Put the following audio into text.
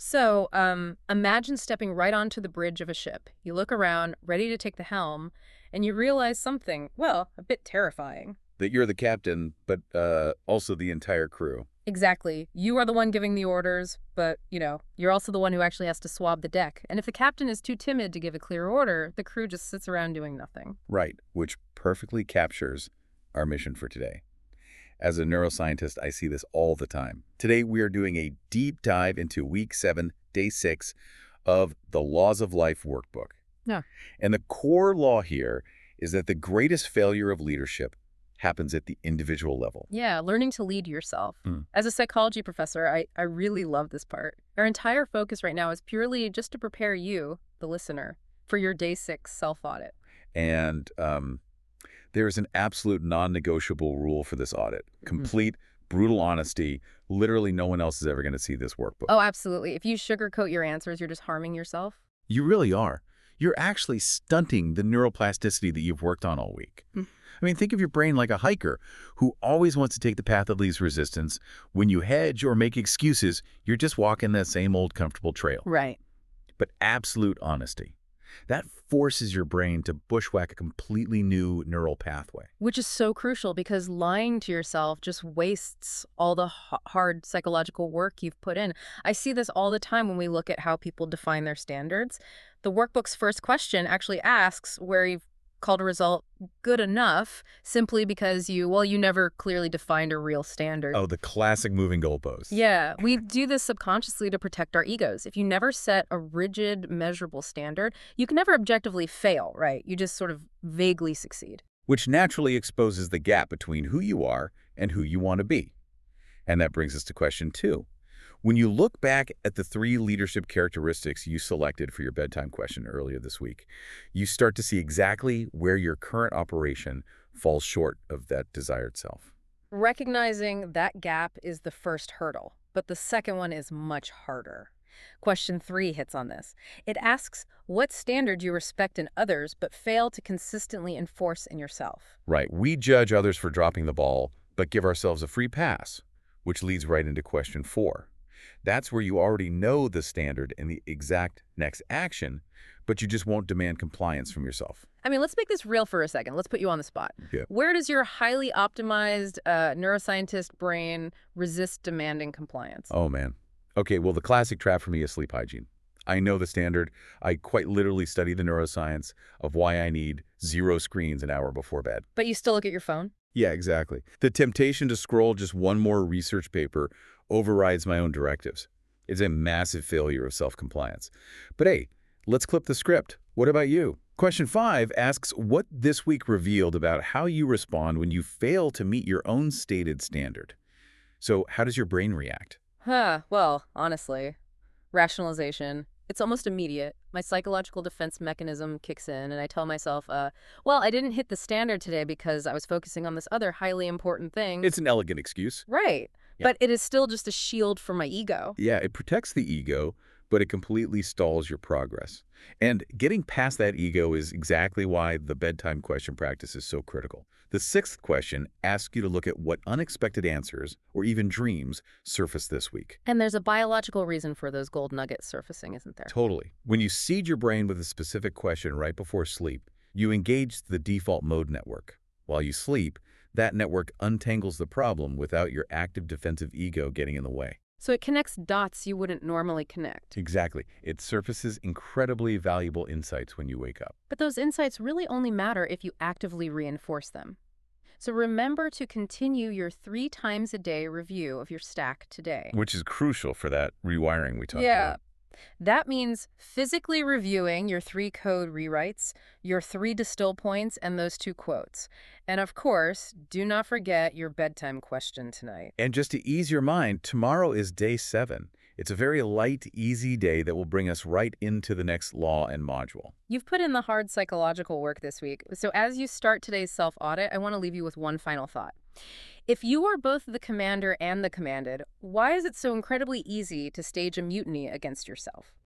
So, imagine stepping right onto the bridge of a ship. You look around, ready to take the helm, and you realize something, well, a bit terrifying. That you're the captain, but also the entire crew. Exactly. You are the one giving the orders, but, you're also the one who actually has to swab the deck. And if the captain is too timid to give a clear order, the crew just sits around doing nothing. Right, which perfectly captures our mission for today. As a neuroscientist, I see this all the time. Today, we are doing a deep dive into Week 7, Day 6 of the Laws of Life workbook. Yeah. And the core law here is that the greatest failure of leadership happens at the individual level. Yeah, learning to lead yourself. Hmm. As a psychology professor, I really love this part. Our entire focus right now is purely just to prepare you, the listener, for your Day 6 self-audit. And there is an absolute non-negotiable rule for this audit. Complete, brutal honesty. Literally no one else is ever going to see this workbook. Oh, absolutely. If you sugarcoat your answers, you're just harming yourself. You really are. You're actually stunting the neuroplasticity that you've worked on all week. I mean, think of your brain like a hiker who always wants to take the path of least resistance. When you hedge or make excuses, you're just walking that same old comfortable trail. Right. But absolute honesty, that forces your brain to bushwhack a completely new neural pathway. Which is so crucial because lying to yourself just wastes all the hard psychological work you've put in. I see this all the time when we look at how people define their standards. The workbook's first question actually asks where you've called a result good enough simply because you never clearly defined a real standard. Oh, the classic moving goalposts. Yeah, we do this subconsciously to protect our egos. If you never set a rigid, measurable standard, you can never objectively fail, right? You just sort of vaguely succeed. Which naturally exposes the gap between who you are and who you want to be. And that brings us to question 2. When you look back at the 3 leadership characteristics you selected for your bedtime question earlier this week, you start to see exactly where your current operation falls short of that desired self. Recognizing that gap is the first hurdle, but the second one is much harder. Question 3 hits on this. It asks what standard you respect in others but fail to consistently enforce in yourself. Right, we judge others for dropping the ball, but give ourselves a free pass, which leads right into question 4. That's where you already know the standard and the exact next action, but you just won't demand compliance from yourself. I mean, let's make this real for a second. Let's put you on the spot. Yeah. Where does your highly optimized neuroscientist brain resist demanding compliance? Oh, man. Okay, well, the classic trap for me is sleep hygiene. I know the standard. I quite literally study the neuroscience of why I need 0 screens an hour before bed. But you still look at your phone? Yeah, exactly. The temptation to scroll just one more research paper overrides my own directives. It's a massive failure of self-compliance. But hey, let's clip the script. What about you? Question 5 asks what this week revealed about how you respond when you fail to meet your own stated standard. So how does your brain react? Well, honestly, rationalization. It's almost immediate. My psychological defense mechanism kicks in, and I tell myself, well, I didn't hit the standard today because I was focusing on this other highly important thing. It's an elegant excuse. Right. Yeah. But it is still just a shield for my ego. Yeah, it protects the ego, but it completely stalls your progress. And getting past that ego is exactly why the bedtime question practice is so critical. The 6th question asks you to look at what unexpected answers or even dreams surface this week. And there's a biological reason for those gold nuggets surfacing, isn't there? Totally. When you seed your brain with a specific question right before sleep, you engage the default mode network. While you sleep, that network untangles the problem without your active defensive ego getting in the way. So it connects dots you wouldn't normally connect. Exactly. It surfaces incredibly valuable insights when you wake up. But those insights really only matter if you actively reinforce them. So remember to continue your 3 times a day review of your stack today. Which is crucial for that rewiring we talked Yeah. about. That means physically reviewing your 3 code rewrites, your 3 distill points, and those 2 quotes. And of course, do not forget your bedtime question tonight. And just to ease your mind, tomorrow is day 7. It's a very light, easy day that will bring us right into the next law and module. You've put in the hard psychological work this week. So as you start today's self-audit, I want to leave you with one final thought. If you are both the commander and the commanded, why is it so incredibly easy to stage a mutiny against yourself?